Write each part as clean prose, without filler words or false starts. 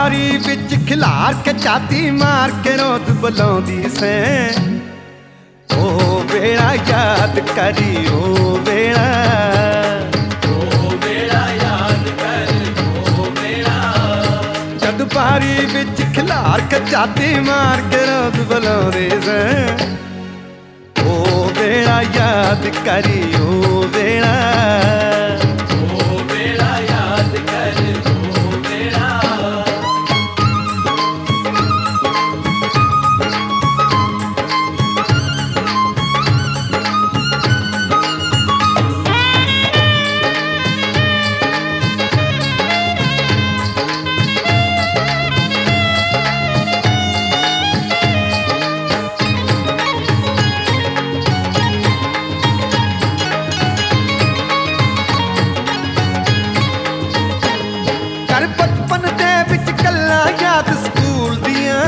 पारी विच खिलार के छाती मार के रोज बुलाउंदी सै। ओ वेला याद करी ओ वेला, ओ वेला याद कर ओ वेला। जद पारी विच खिलार के छाती मार के रोज बुलाउंदी सै। ओ वेला याद करी ओ वेला, ओ वेला याद कर ओ वेला। कर बचपन दे विच गल्लां याद स्कूल दियां,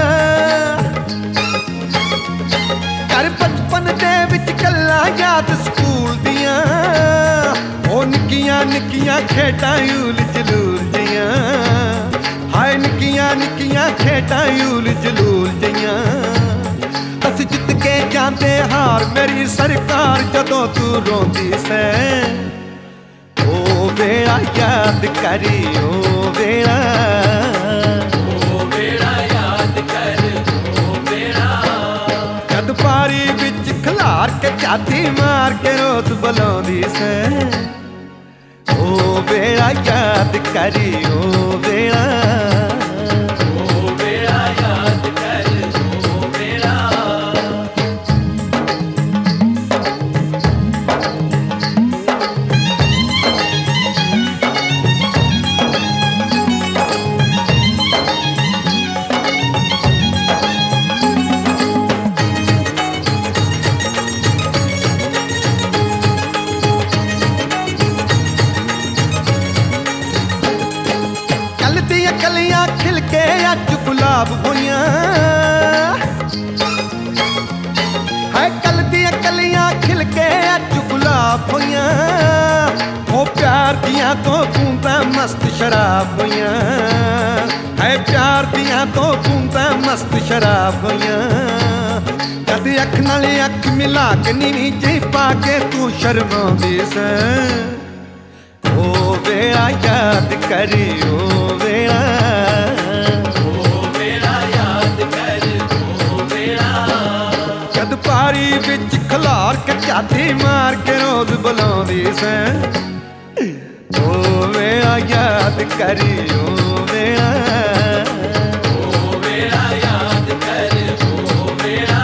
कर बचपन दे विच गल्लां याद स्कूल दियां। ओ निक्कियां निक्कियां खेडां यूल जलूल जियां, हाय निक्कियां निक्कियां खेडां यूल जलूल जियां। अस जित के जांदे हार मेरी सरकार जदों तू रोंदी सै। ओ वेला याद करी ओ वेला, ओ वेला याद कर ओ वेला। जद पारी विच खिलार के छाती मार के रोज बुलाउंदी सै। ओ वेला याद करी ओ वेला, ओ वेला याद कर ओ वेला। कल दियां कलियां खिल के अज गुलाब होइयां, हाय कल दियां कलियां खिल के अज गुलाब होइयां। ओ प्यार दियां तो बूंदां मस्त शराब होइयां, हाय प्यार दियां तो बूंदां मस्त शराब होइयां। जद अख नाल अख मिला के नीवी जी पा के तू शर्माउंदी सै। ओ वेला याद करी ओ वेला, ओ वेला याद कर ओ वेला। जद पारी विच खलार के छाती मार के रोज बुलाउंदी सै। ओ वेला याद करी ओ वेला, ओ वेला याद कर ओ वेला।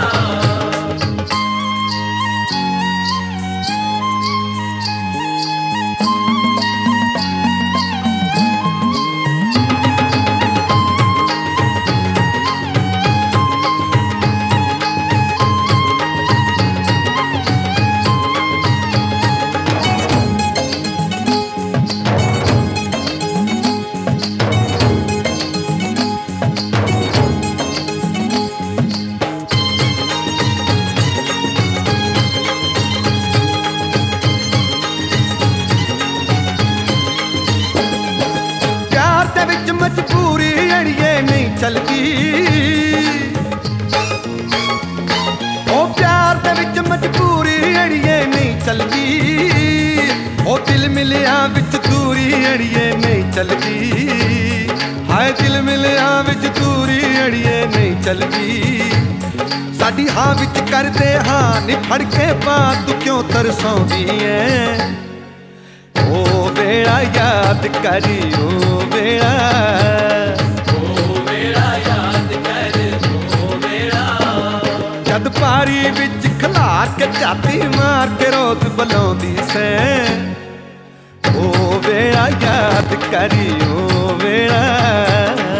प्यार दे विच मजबूरी अड़िए नहीं चलदी। ओ प्यार दे विच मजबूरी अड़िए नहीं चलदी। ओ दिल मिलिया विच दूरी अड़िए नहीं चलदी, हाय दिल मिलिया विच दूरी अड़िए नहीं चलदी। साडी हां विच करदे हां नी फड़ के बात तू क्यों तरसौंदी ऐ। ओ वेला याद करी ओ वेला, ओ वेला याद कर ओ वेला। जद पारी विच खलार के छाती मार के रोज बुलाउंदी सै। ओ वेला याद करी ओ वेला,